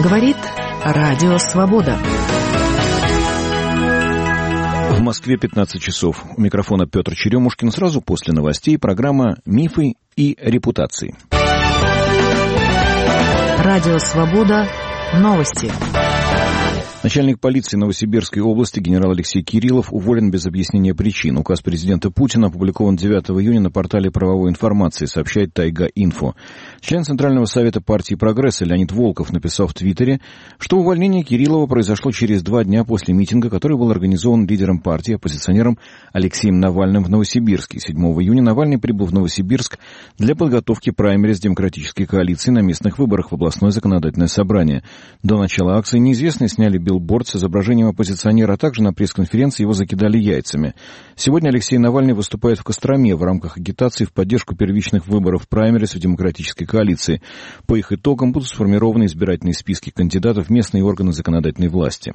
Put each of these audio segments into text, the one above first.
Говорит Радио Свобода. В Москве 15 часов. У микрофона Петр Черемушкин. Сразу после новостей программа «Мифы и репутации». Радио Свобода. Новости. Начальник полиции Новосибирской области генерал Алексей Кириллов уволен без объяснения причин. Указ президента Путина опубликован 9 июня на портале правовой информации, сообщает Тайга-Инфо. Член Центрального совета партии «Прогресса» Леонид Волков написал в Твиттере, что увольнение Кириллова произошло через 2 дня после митинга, который был организован лидером партии, оппозиционером Алексеем Навальным в Новосибирске. 7 июня Навальный прибыл в Новосибирск для подготовки праймериз демократической коалиции на местных выборах в областное законодательное собрание. До начала акции неизвестные сняли билборд с изображением оппозиционера, а также на пресс-конференции его закидали яйцами. Сегодня Алексей Навальный выступает в Костроме в рамках агитации в поддержку первичных выборов праймериз в демократической коалиции. По их итогам будут сформированы избирательные списки кандидатов в местные органы законодательной власти.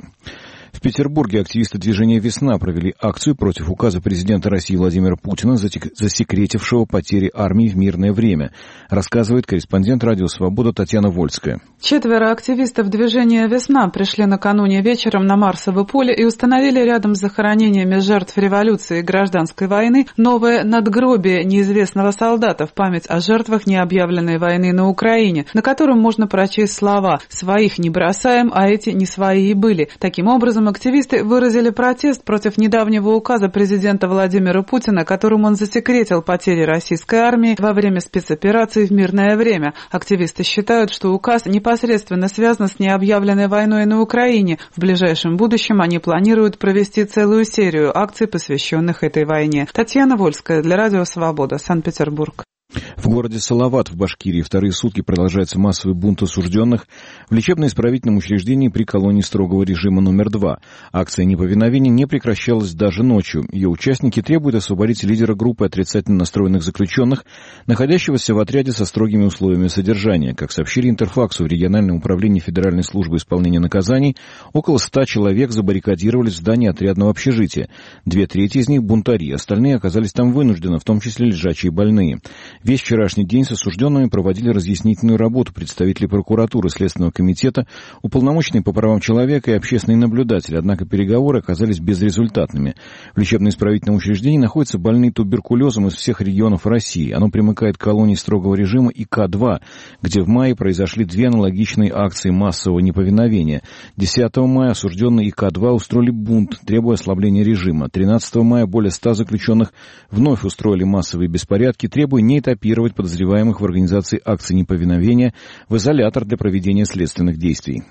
В Петербурге активисты движения «Весна» провели акцию против указа президента России Владимира Путина, засекретившего потери армии в мирное время, рассказывает корреспондент «Радио Свобода» Татьяна Вольская. 4 активистов движения «Весна» пришли накануне вечером на Марсово поле и установили рядом с захоронениями жертв революции и гражданской войны новое надгробие неизвестного солдата в память о жертвах необъявленной войны на Украине, на котором можно прочесть слова «Своих не бросаем, а эти не свои и были». Таким образом, активисты выразили протест против недавнего указа президента Владимира Путина, которым он засекретил потери российской армии во время спецоперации в мирное время. Активисты считают, что указ непосредственно связан с необъявленной войной на Украине. В ближайшем будущем они планируют провести целую серию акций, посвященных этой войне. Татьяна Вольская для Радио Свобода, Санкт-Петербург. В городе Салават в Башкирии 2 сутки продолжается массовый бунт осужденных в лечебно-исправительном учреждении при колонии строгого режима номер 2. Акция неповиновения не прекращалась даже ночью. Ее участники требуют освободить лидера группы отрицательно настроенных заключенных, находящегося в отряде со строгими условиями содержания. Как сообщили Интерфаксу в региональном управлении Федеральной службы исполнения наказаний, около 100 человек забаррикадировались в здании отрядного общежития. 2/3 из них бунтари, остальные оказались там вынужденно, в том числе лежачие больные. Весь вчерашний день с осужденными проводили разъяснительную работу представители прокуратуры, Следственного комитета, уполномоченные по правам человека и общественные наблюдатели, однако переговоры оказались безрезультатными. В лечебно-исправительном учреждении находятся больные туберкулезом из всех регионов России. Оно примыкает к колонии строгого режима ИК-2, где в мае произошли 2 аналогичные акции массового неповиновения. 10 мая осужденные ИК-2 устроили бунт, требуя ослабления режима. 13 мая более 100 заключенных вновь устроили массовые беспорядки, требуя не этапировать подозреваемых в организации акций неповиновения в изолятор для проведения следственных действий.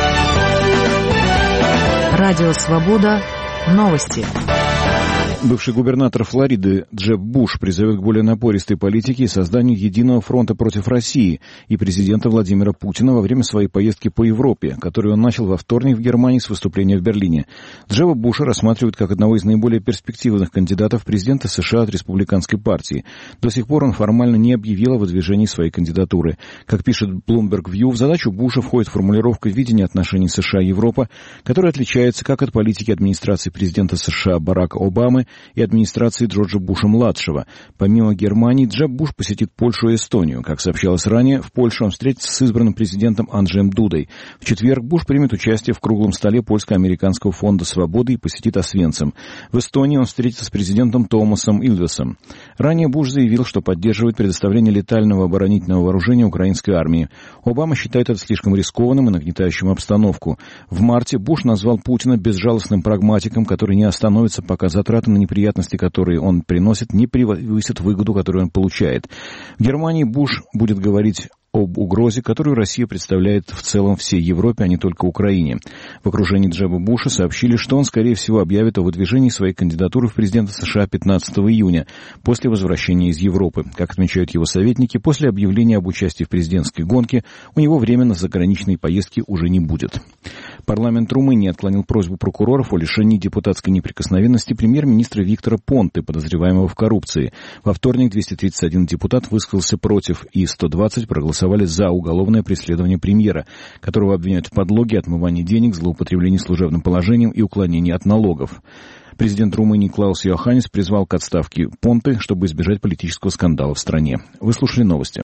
Радио Свобода. Новости. Бывший губернатор Флориды Джеб Буш призывает к более напористой политике и созданию единого фронта против России и президента Владимира Путина во время своей поездки по Европе, которую он начал во вторник в Германии с выступления в Берлине. Джеба Буша рассматривают как одного из наиболее перспективных кандидатов в президенты США от республиканской партии. До сих пор он формально не объявил о выдвижении своей кандидатуры. Как пишет Bloomberg View, в задачу Буша входит формулировка видения отношений США-Европа, которая отличается как от политики администрации президента США Барака Обамы и администрации Джорджа Буша-младшего. Помимо Германии, Джеб Буш посетит Польшу и Эстонию. Как сообщалось ранее, в Польше он встретится с избранным президентом Анджеем Дудой. В четверг Буш примет участие в круглом столе Польско-американского фонда свободы и посетит Освенцим. В Эстонии он встретится с президентом Томасом Ильвесом. Ранее Буш заявил, что поддерживает предоставление летального оборонительного вооружения украинской армии. Обама считает это слишком рискованным и нагнетающим обстановку. В марте Буш назвал Путина безжалостным прагматиком, который не остановится, пока затраты на неприятности, которые он приносит, не превысят выгоду, которую он получает. В Германии Буш будет говорить об угрозе, которую Россия представляет в целом всей Европе, а не только Украине. В окружении Джеба Буша сообщили, что он, скорее всего, объявит о выдвижении своей кандидатуры в президенты США 15 июня, после возвращения из Европы. Как отмечают его советники, после объявления об участии в президентской гонке у него временно заграничной поездки уже не будет. Парламент Румынии отклонил просьбу прокуроров о лишении депутатской неприкосновенности премьер-министра Виктора Понты, подозреваемого в коррупции. Во вторник 231 депутат высказался против, и 120 проголосовали за уголовное преследование премьера, которого обвиняют в подлоге, отмывании денег, злоупотреблении служебным положением и уклонении от налогов. Президент Румынии Клаус Йоханнис призвал к отставке Понты, чтобы избежать политического скандала в стране. Вы слушали новости.